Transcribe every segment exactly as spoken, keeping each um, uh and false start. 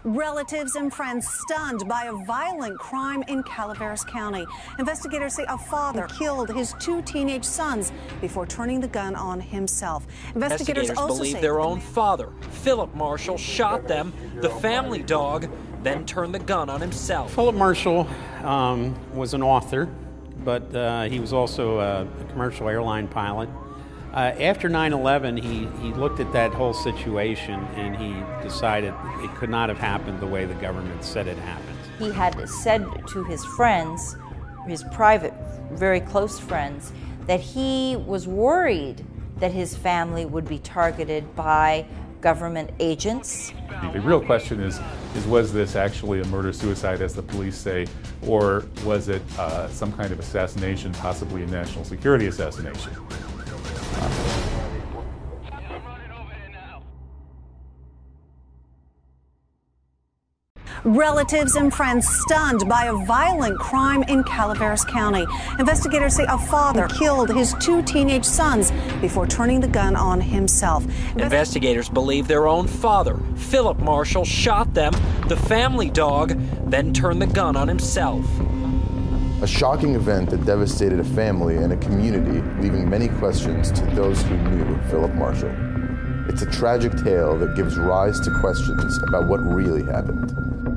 Relatives and friends stunned by a violent crime in Calaveras County. Investigators say a father killed his two teenage sons before turning the gun on himself. Investigators, Investigators also believe their own father, Philip Marshall, shot them, the family dog, then turned the gun on himself. Philip Marshall um, was an author, but uh, he was also a, a commercial airline pilot. Uh, after nine eleven, he, he looked at that whole situation and he decided it could not have happened the way the government said it happened. He had said to his friends, his private, very close friends, that he was worried that his family would be targeted by government agents. The real question is, is was this actually a murder-suicide, as the police say, or was it uh, some kind of assassination, possibly a national security assassination? Relatives and friends stunned by a violent crime in Calaveras County. Investigators say a father killed his two teenage sons before turning the gun on himself. Investigators believe their own father, Philip Marshall, shot them, the family dog, then turned the gun on himself. A shocking event that devastated a family and a community, leaving many questions to those who knew Philip Marshall. It's a tragic tale that gives rise to questions about what really happened.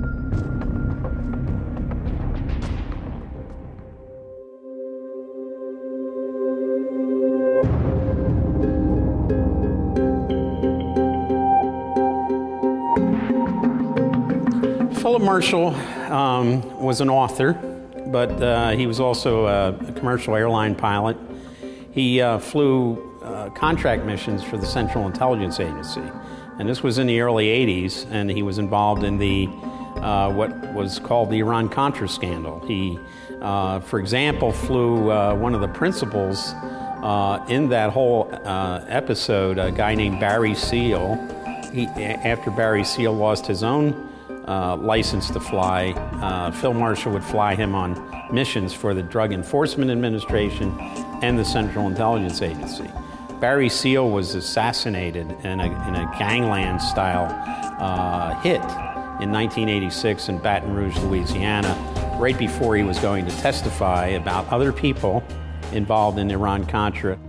Philip Marshall um, was an author, but uh, he was also a, a commercial airline pilot. He uh, flew uh, contract missions for the Central Intelligence Agency, and this was in the early eighties, and he was involved in the uh, what was called the Iran-Contra scandal. He, uh, for example, flew uh, one of the principals uh, in that whole uh, episode, a guy named Barry Seal. He, after Barry Seal lost his own Uh, license to fly, uh, Phil Marshall would fly him on missions for the Drug Enforcement Administration and the Central Intelligence Agency. Barry Seal was assassinated in a, in a gangland-style uh, hit in nineteen eighty-six in Baton Rouge, Louisiana, right before he was going to testify about other people involved in Iran-Contra.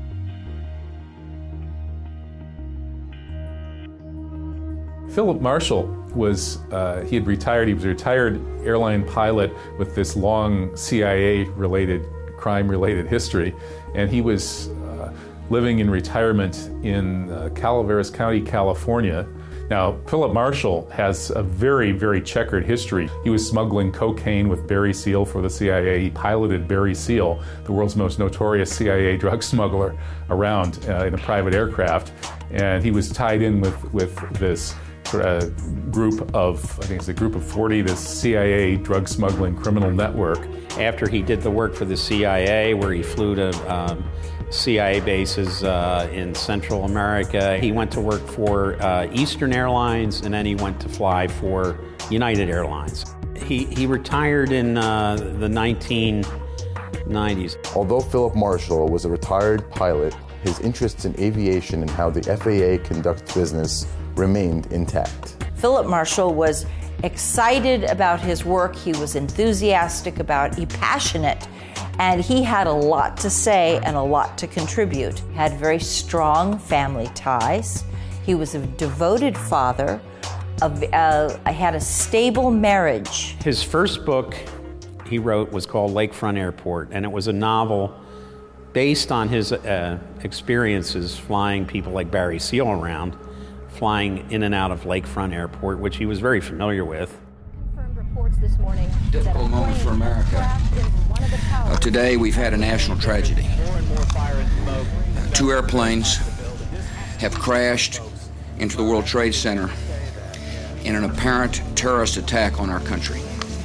Philip Marshall was, uh, he had retired, he was a retired airline pilot with this long C I A-related, crime-related history, and he was uh, living in retirement in uh, Calaveras County, California. Now, Philip Marshall has a very, very checkered history. He was smuggling cocaine with Barry Seal for the C I A. He piloted Barry Seal, the world's most notorious C I A drug smuggler, around uh, in a private aircraft, and he was tied in with, with this a group of, I think it's a group of forty, this C I A drug smuggling criminal network. After he did the work for the C I A, where he flew to um, C I A bases uh, in Central America, he went to work for uh, Eastern Airlines, and then he went to fly for United Airlines. He, he retired in uh, the nineteen nineties. Although Philip Marshall was a retired pilot, his interests in aviation and how the F A A conducts business remained intact. Philip Marshall was excited about his work. He was enthusiastic about it, passionate, and he had a lot to say and a lot to contribute. He had very strong family ties. He was a devoted father. Of, uh, had a stable marriage. His first book he wrote was called Lakefront Airport, and it was a novel based on his uh, experiences flying people like Barry Seal around, flying in and out of Lakefront Airport, which he was very familiar with. Confirmed reports this morning. Difficult moment for America. Uh, today we've had a national tragedy. Uh, two airplanes have crashed into the World Trade Center in an apparent terrorist attack on our country.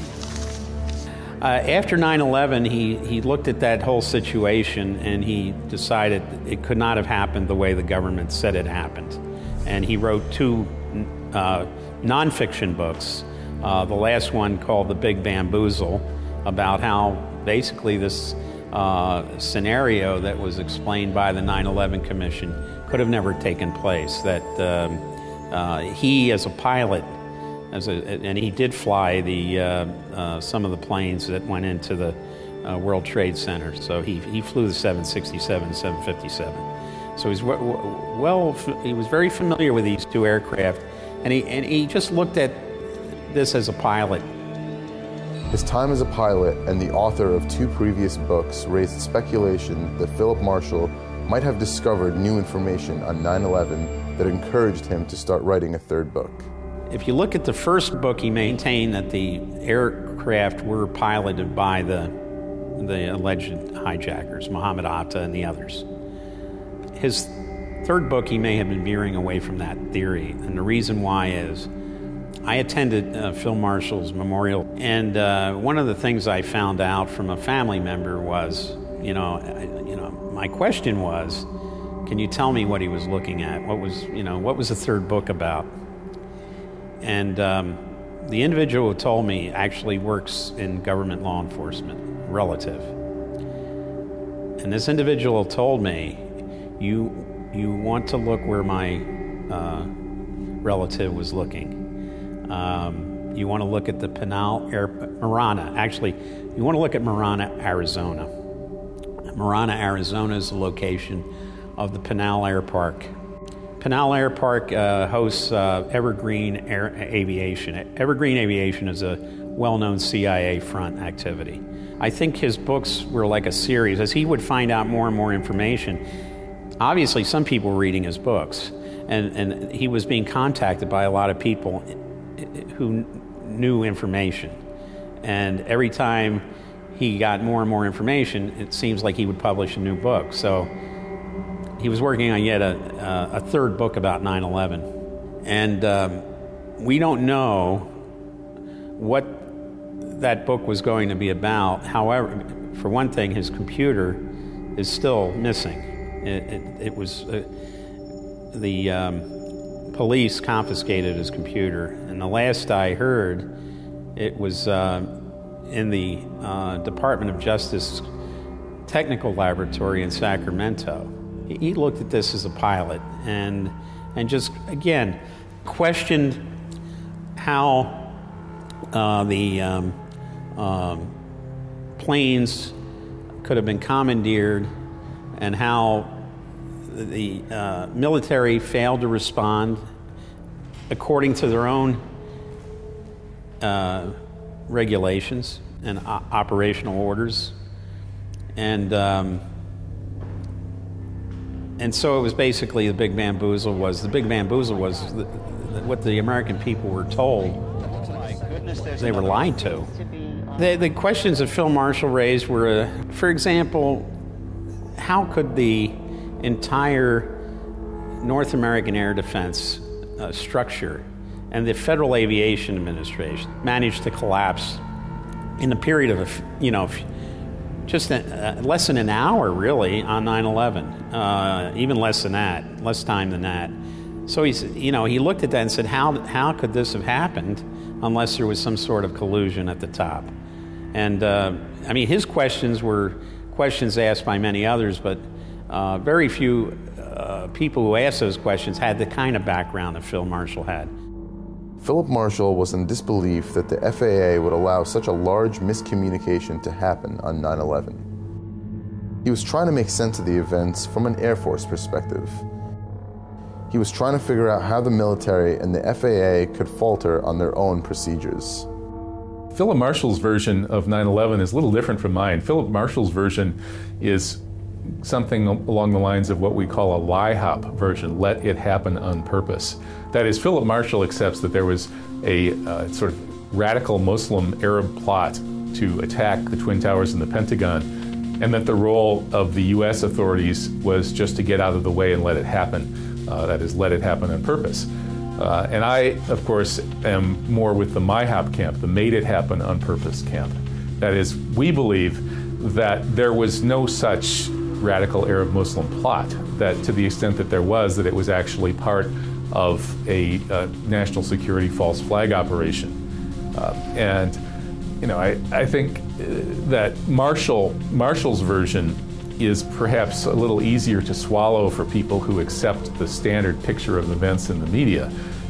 Uh, after nine eleven, he, he looked at that whole situation and he decided it could not have happened the way the government said it happened. And he wrote two uh, nonfiction books, uh, the last one called The Big Bamboozle, about how basically this uh, scenario that was explained by the nine eleven Commission could have never taken place, that um, uh, he as a pilot as a, and he did fly the uh, uh, some of the planes that went into the uh, World Trade Center. So he he flew the seven sixty-seven, seven fifty-seven. So he's well, well he was very familiar with these two aircraft, and he and he just looked at this as a pilot. His time as a pilot and the author of two previous books raised speculation that Philip Marshall might have discovered new information on nine eleven that encouraged him to start writing a third book. If you look at the first book, he maintained that the aircraft were piloted by the, the alleged hijackers, Mohammed Atta and the others. His third book, he may have been veering away from that theory, and the reason why is I attended uh, Phil Marshall's memorial, and uh, one of the things I found out from a family member was, you know, I, you know, my question was, can you tell me what he was looking at? What was, you know, what was the third book about? And um, the individual who told me actually works in government law enforcement, relative. And this individual told me, you, you want to look where my uh, relative was looking. Um, you want to look at the Pinal Air, Marana. Actually, you want to look at Marana, Arizona. Marana, Arizona is the location of the Pinal Air Park. Pinal Air Park uh, hosts uh, Evergreen Air Aviation. Evergreen Aviation is a well-known C I A front activity. I think his books were like a series. As he would find out more and more information, obviously some people were reading his books, and, and he was being contacted by a lot of people who knew information. And every time he got more and more information, it seems like he would publish a new book. So he was working on yet a, a third book about nine eleven. And um, we don't know what that book was going to be about. However, for one thing, his computer is still missing. It, it, it was, uh, the um, police confiscated his computer. And the last I heard, it was uh, in the uh, Department of Justice Technical Laboratory in Sacramento. He looked at this as a pilot and and just, again, questioned how uh, the um, um, planes could have been commandeered and how the uh, military failed to respond according to their own uh, regulations and o- operational orders. And um, And so it was basically the Big Bamboozle was, the Big Bamboozle was the, the, what the American people were told they were lied to. The, the questions that Phil Marshall raised were, uh, for example, how could the entire North American air defense uh, structure and the Federal Aviation Administration manage to collapse in a period of, you know, just a, uh, less than an hour, really, on nine eleven, uh, even less than that, less time than that. So he's, you know, he looked at that and said, how how could this have happened unless there was some sort of collusion at the top? And uh, I mean, his questions were questions asked by many others, but uh, very few uh, people who asked those questions had the kind of background that Phil Marshall had. Philip Marshall was in disbelief that the F A A would allow such a large miscommunication to happen on nine eleven. He was trying to make sense of the events from an Air Force perspective. He was trying to figure out how the military and the F A A could falter on their own procedures. Philip Marshall's version of nine eleven is a little different from mine. Philip Marshall's version is something along the lines of what we call a lie hop version, let it happen on purpose. That is, Philip Marshall accepts that there was a uh, sort of radical Muslim Arab plot to attack the Twin Towers and the Pentagon, and that the role of the U S authorities was just to get out of the way and let it happen. Uh, that is, let it happen on purpose. Uh, and I, of course, am more with the MIHOP camp, the made it happen on purpose camp. That is, we believe that there was no such radical Arab Muslim plot, that to the extent that there was, that it was actually part of a uh, national security false flag operation. Uh, and, you know, I, I think that Marshall, Marshall's version is perhaps a little easier to swallow for people who accept the standard picture of events in the media.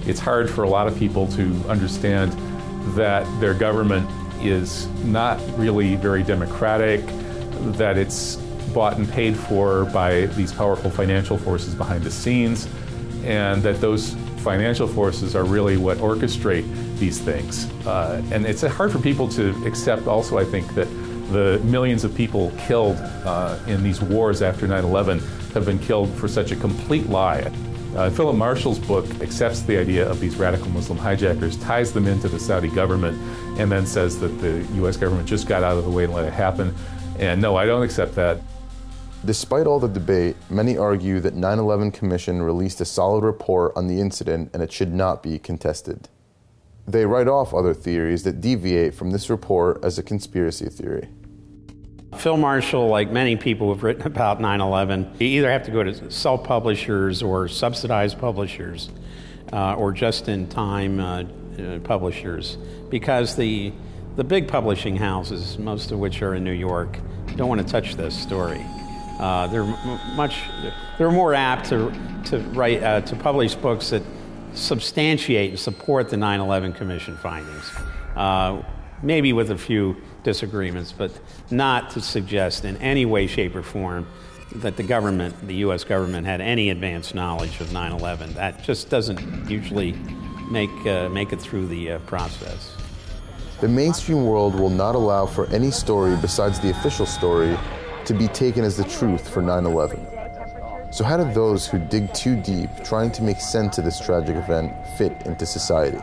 it's hard for a lot of people to understand that their government is not really very democratic, that it's bought and paid for by these powerful financial forces behind the scenes, and that those financial forces are really what orchestrate these things. Uh, and it's hard for people to accept also, I think, that the millions of people killed uh, in these wars after nine eleven have been killed for such a complete lie. Uh, Philip Marshall's book accepts the idea of these radical Muslim hijackers, ties them into the Saudi government, and then says that the U S government just got out of the way and let it happen. And no, I don't accept that. Despite all the debate, many argue that nine eleven Commission released a solid report on the incident and it should not be contested. They write off other theories that deviate from this report as a conspiracy theory. Phil Marshall, like many people who have written about nine eleven, you either have to go to self-publishers or subsidized publishers uh, or just-in-time uh, uh, publishers, because the, the big publishing houses, most of which are in New York, don't want to touch this story. Uh, they're m- much, they're more apt to to write uh, to publish books that substantiate and support the nine eleven Commission findings, uh, maybe with a few disagreements, but not to suggest in any way, shape, or form that the government, the U S government, had any advanced knowledge of nine eleven. That just doesn't usually make uh, make it through the uh, process. The mainstream world will not allow for any story besides the official story to be taken as the truth for nine eleven. So how did those who dig too deep, trying to make sense of this tragic event, fit into society?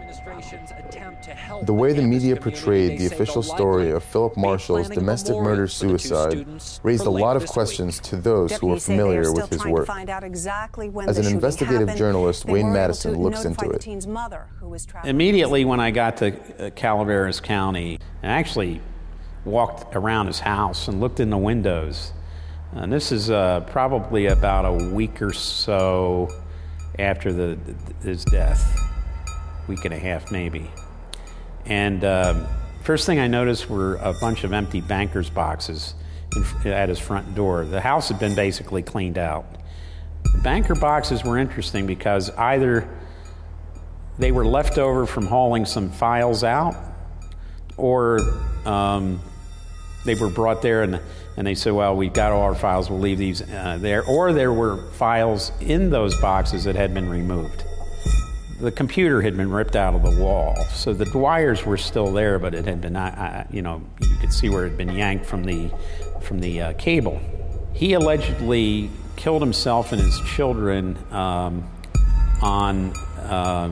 The way the media portrayed the official story of Philip Marshall's domestic murder-suicide raised a lot of questions to those who were familiar with his work. As an investigative journalist, Wayne Madison looks into it. Immediately when I got to Calaveras County, I actually walked around his house and looked in the windows. And this is uh, probably about a week or so after the, his death, week and a half maybe. And um, first thing I noticed were a bunch of empty banker's boxes in, at his front door. The house had been basically cleaned out. The banker boxes were interesting because either they were left over from hauling some files out, or um, they were brought there and, and they said, well, we've got all our files, we'll leave these uh, there. Or there were files in those boxes that had been removed. The computer had been ripped out of the wall, so the wires were still there, but it had been, uh, you know, you could see where it had been yanked from the, from the uh, cable. He allegedly killed himself and his children um, on uh,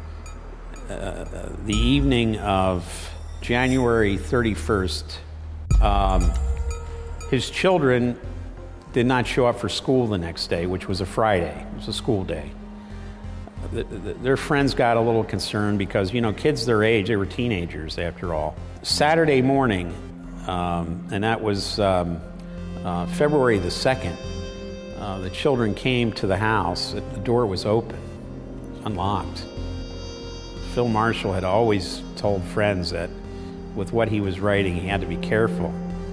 uh, the evening of January thirty-first. Um, his children did not show up for school the next day, which was a Friday. It was a school day. The, the, their friends got a little concerned because, you know, kids their age, they were teenagers after all. Saturday morning, um, and that was um, uh, February the second, uh, the children came to the house. The door was open, unlocked. Phil Marshall had always told friends that with what he was writing, he had to be careful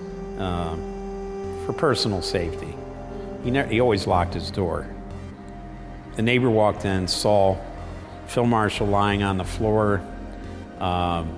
um, for personal safety. He, never, he always locked his door. The neighbor walked in, saw Phil Marshall lying on the floor um,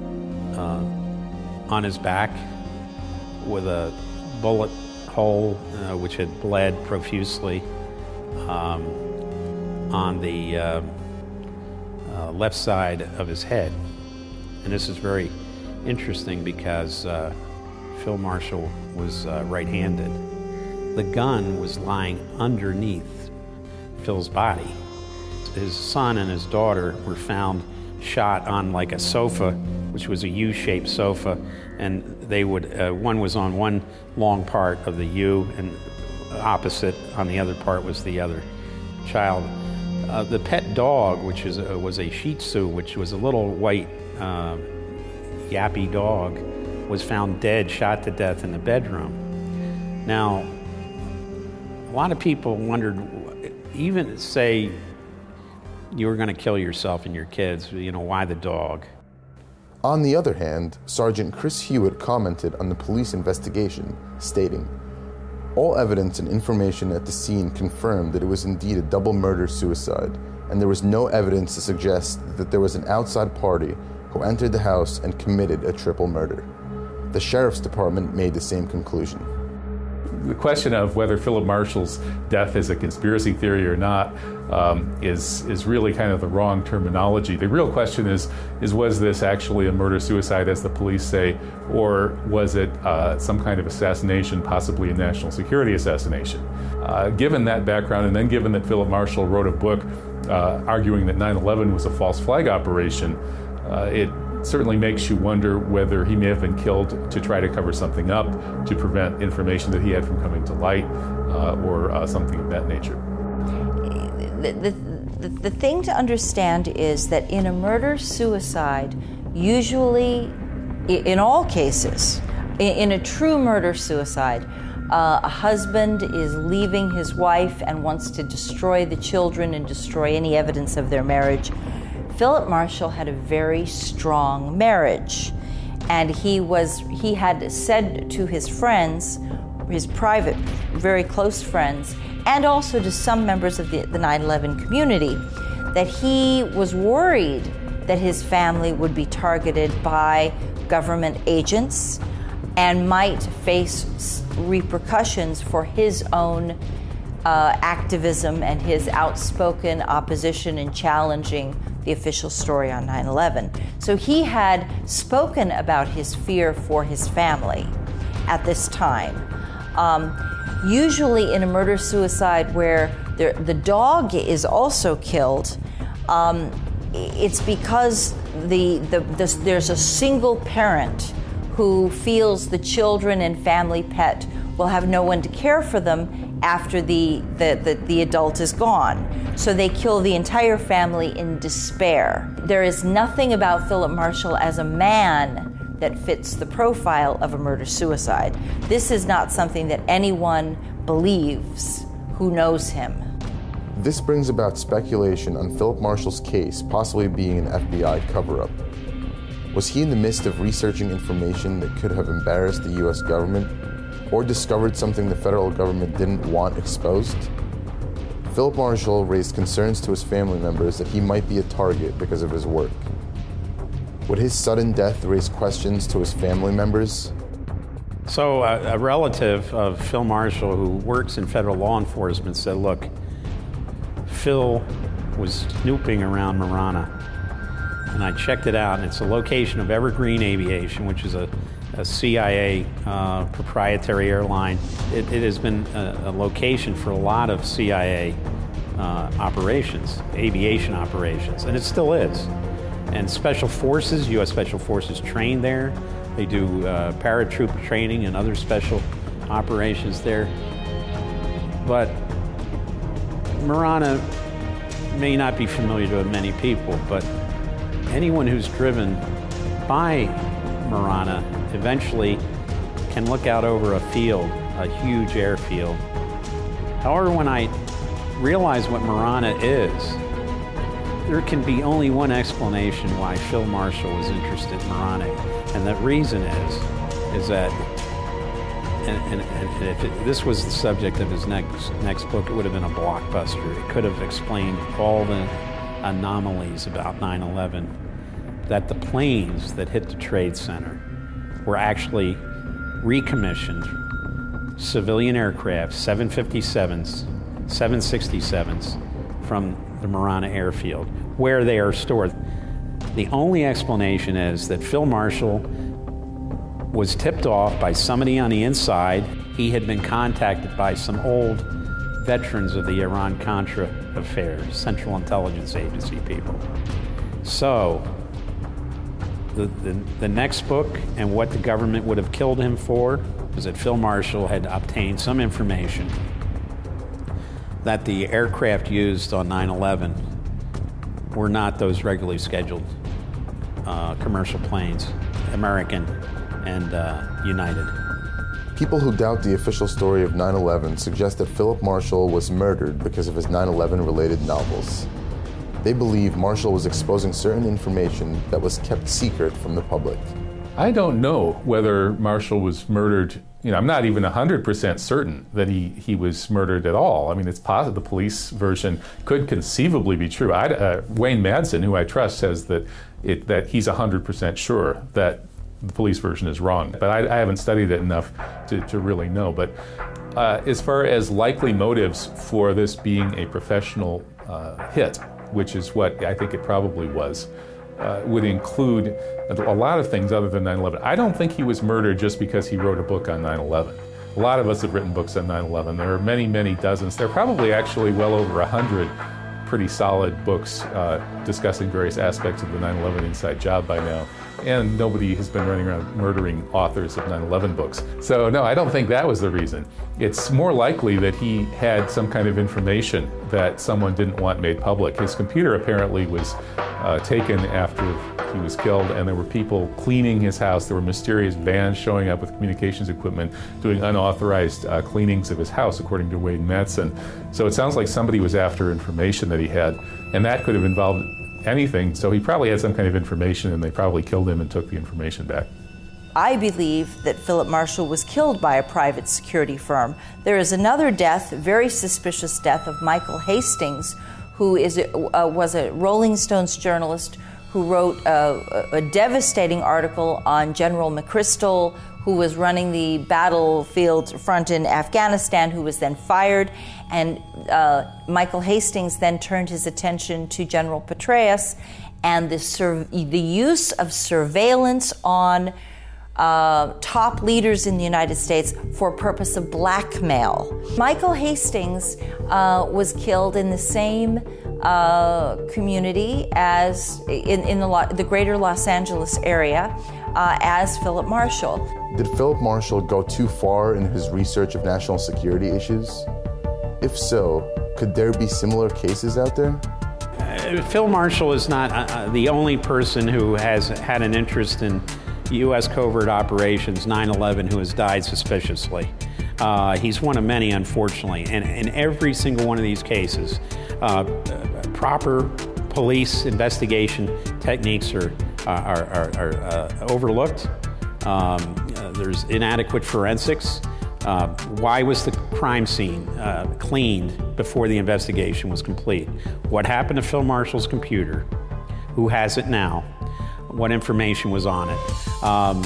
uh, on his back with a bullet hole uh, which had bled profusely um, on the uh, uh, left side of his head. And this is very interesting because uh, Phil Marshall was uh, right-handed. The gun was lying underneath Phil's body. His son and his daughter were found shot on like a sofa, which was a U-shaped sofa, and they would, uh, one was on one long part of the U, and opposite on the other part was the other child. Uh, the pet dog, which is a, was a Shih Tzu, which was a little white uh, yappy dog, was found dead, shot to death in the bedroom. Now, a lot of people wondered, even say you were going to kill yourself and your kids, you know, why the dog? On the other hand, Sergeant Chris Hewitt commented on the police investigation, stating, "All evidence and information at the scene confirmed that it was indeed a double murder-suicide, and there was no evidence to suggest that there was an outside party who entered the house and committed a triple murder. The sheriff's department made the same conclusion. The question of whether Philip Marshall's death is a conspiracy theory or not um, is is really kind of the wrong terminology. The real question is, is was this actually a murder-suicide, as the police say, or was it uh, some kind of assassination, possibly a national security assassination? Uh, given that background, and then given that Philip Marshall wrote a book uh, arguing that nine eleven was a false flag operation, uh, it certainly makes you wonder whether he may have been killed to try to cover something up, to prevent information that he had from coming to light, uh, or uh, something of that nature. The, the, the, the thing to understand is that in a murder-suicide, usually, in all cases, in a true murder-suicide, uh, a husband is leaving his wife and wants to destroy the children and destroy any evidence of their marriage. Philip Marshall had a very strong marriage, and he was he had said to his friends, his private, very close friends, and also to some members of the, the nine eleven community, that he was worried that his family would be targeted by government agents and might face repercussions for his own uh, activism and his outspoken opposition and challenging the official story on nine eleven. So he had spoken about his fear for his family at this time. Um, usually in a murder-suicide where the, the dog is also killed, um, it's because the, the, the, there's a single parent who feels the children and family pet will have no one to care for them after the, the, the, the adult is gone. So they kill the entire family in despair. There is nothing about Philip Marshall as a man that fits the profile of a murder-suicide. This is not something that anyone believes who knows him. This brings about speculation on Philip Marshall's case possibly being an F B I cover-up. Was he in the midst of researching information that could have embarrassed the U S government, or discovered something the federal government didn't want exposed? Philip Marshall raised concerns to his family members that he might be a target because of his work. Would his sudden death raise questions to his family members? So uh, a relative of Phil Marshall who works in federal law enforcement said, look, Phil was snooping around Marana, and I checked it out, and it's a location of Evergreen Aviation, which is a, a C I A uh, proprietary airline. It, it has been a, a location for a lot of C I A uh, operations, aviation operations, and it still is. And Special Forces, U S Special Forces train there. They do uh, paratroop training and other special operations there. But Marana may not be familiar to many people, but anyone who's driven by Marana eventually can look out over a field, a huge airfield. However, when I realize what Marana is, there can be only one explanation why Phil Marshall was interested in Marana, and that reason is, is that, and, and, and if it, this was the subject of his next next book, it would have been a blockbuster. It could have explained all the anomalies about nine eleven, that the planes that hit the Trade Center were actually recommissioned civilian aircraft, seven fifty-sevens, seven sixty-sevens, from the Marana airfield, where they are stored. The only explanation is that Phil Marshall was tipped off by somebody on the inside. He had been contacted by some old veterans of the Iran-Contra affair, Central Intelligence Agency people. So, the, the, the next book and what the government would have killed him for was that Phil Marshall had obtained some information that the aircraft used on nine eleven were not those regularly scheduled uh, commercial planes, American and uh, United. People who doubt the official story of nine eleven suggest that Philip Marshall was murdered because of his nine eleven related novels. They believe Marshall was exposing certain information that was kept secret from the public. I don't know whether Marshall was murdered you know, I'm not even one hundred percent certain that he, he was murdered at all. I mean, it's possible the police version could conceivably be true. I, uh, Wayne Madsen, who I trust, says that it, that he's one hundred percent sure that the police version is wrong. But I, I haven't studied it enough to, to really know. But uh, as far as likely motives for this being a professional uh, hit, which is what I think it probably was, uh, would include a lot of things other than nine eleven. I don't think he was murdered just because he wrote a book on nine eleven. A lot of us have written books on nine eleven. There are many, many dozens. There are probably actually well over a hundred pretty solid books uh, discussing various aspects of the nine eleven inside job by now. And nobody has been running around murdering authors of nine eleven books. So no, I don't think that was the reason. It's more likely that he had some kind of information that someone didn't want made public. His computer apparently was uh, taken after he was killed, and there were people cleaning his house. There were mysterious vans showing up with communications equipment doing unauthorized uh, cleanings of his house, according to Wayne Madsen. So it sounds like somebody was after information that he had, and that could have involved anything. So he probably had some kind of information, and they probably killed him and took the information back. I believe that Philip Marshall was killed by a private security firm. There is another death, very suspicious death, of Michael Hastings, who is a, uh, was a Rolling Stones journalist who wrote a, a devastating article on General McChrystal, who was running the battlefield front in Afghanistan, who was then fired. And uh, Michael Hastings then turned his attention to General Petraeus and the, sur- the use of surveillance on uh, top leaders in the United States for purpose of blackmail. Michael Hastings uh, was killed in the same uh, community as in, in the, the greater Los Angeles area uh, as Philip Marshall. Did Philip Marshall go too far in his research of national security issues? If so, could there be similar cases out there? Uh, Phil Marshall is not uh, the only person who has had an interest in U S covert operations, nine eleven, who has died suspiciously. Uh, he's one of many, unfortunately. And in every single one of these cases, uh, proper police investigation techniques are, are, are, are uh, overlooked. Um, uh, there's inadequate forensics. Uh, why was the crime scene uh, cleaned before the investigation was complete? What happened to Phil Marshall's computer? Who has it now? What information was on it? Um,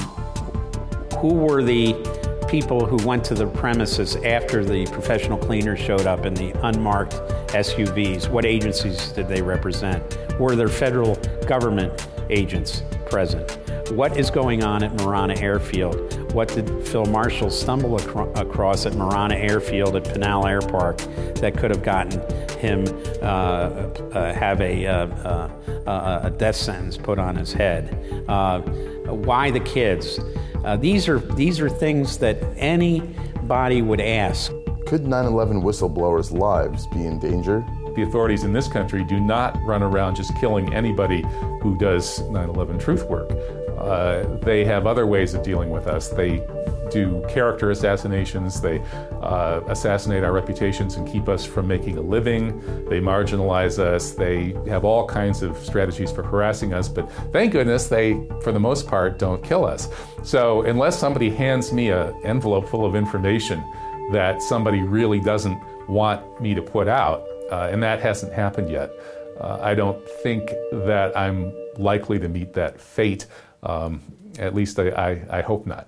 who were the people who went to the premises after the professional cleaners showed up in the unmarked S U Vs? What agencies did they represent? Were there federal government agents present? What is going on at Marana Airfield? What did Phil Marshall stumble acro- across at Marana Airfield at Pinal Air Park that could have gotten him uh, uh, have a, uh, uh, a death sentence put on his head? Uh, why the kids? Uh, these are these are things that anybody would ask. Could nine eleven whistleblowers' lives be in danger? The authorities in this country do not run around just killing anybody who does nine eleven truth work. Uh, they have other ways of dealing with us. They do character assassinations. They uh, assassinate our reputations and keep us from making a living. They marginalize us. They have all kinds of strategies for harassing us, but thank goodness they, for the most part, don't kill us. So unless somebody hands me an envelope full of information that somebody really doesn't want me to put out, uh, and that hasn't happened yet, uh, I don't think that I'm likely to meet that fate. Um, at least I, I, I hope not.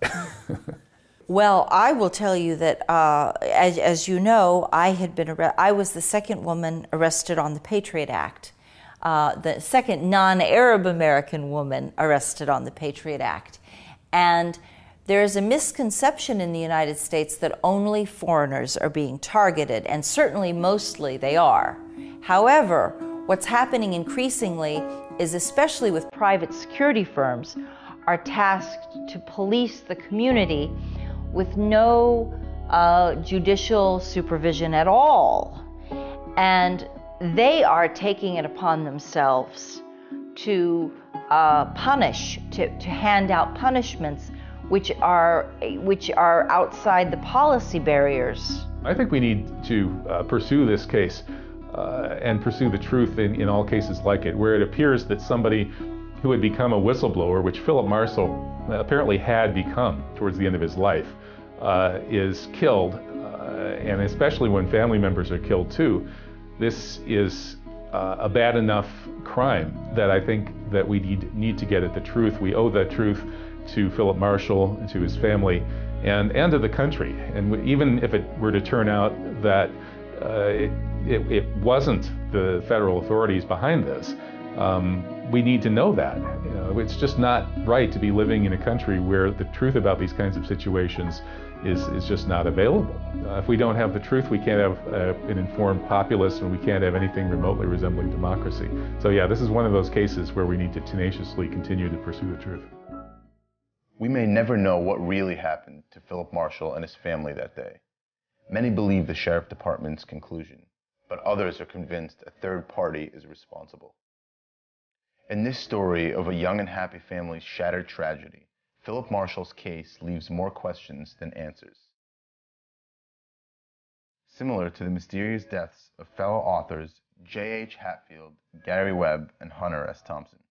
Well, I will tell you that, uh, as, as you know, I had been arre- I was the second woman arrested on the Patriot Act, uh, the second non-Arab American woman arrested on the Patriot Act. And there is a misconception in the United States that only foreigners are being targeted, and certainly mostly they are. However, what's happening increasingly is, especially with private security firms, are tasked to police the community with no uh, judicial supervision at all. And they are taking it upon themselves to uh, punish, to, to hand out punishments which are, which are outside the policy barriers. I think we need to uh, pursue this case uh, and pursue the truth in, in all cases like it, where it appears that somebody who had become a whistleblower, which Philip Marshall apparently had become towards the end of his life, uh, is killed, uh, and especially when family members are killed too, this is uh, a bad enough crime that I think that we need, need to get at the truth. We owe that truth to Philip Marshall, to his family, and, and to the country. And we, even if it were to turn out that uh, it, it, it wasn't the federal authorities behind this, um, we need to know that. You know, it's just not right to be living in a country where the truth about these kinds of situations is, is just not available. Uh, if we don't have the truth, we can't have uh, an informed populace, and we can't have anything remotely resembling democracy. So yeah, this is one of those cases where we need to tenaciously continue to pursue the truth. We may never know what really happened to Philip Marshall and his family that day. Many believe the sheriff department's conclusion, but others are convinced a third party is responsible. In this story of a young and happy family's shattered tragedy, Philip Marshall's case leaves more questions than answers. Similar to the mysterious deaths of fellow authors J H Hatfield, Gary Webb, and Hunter S. Thompson.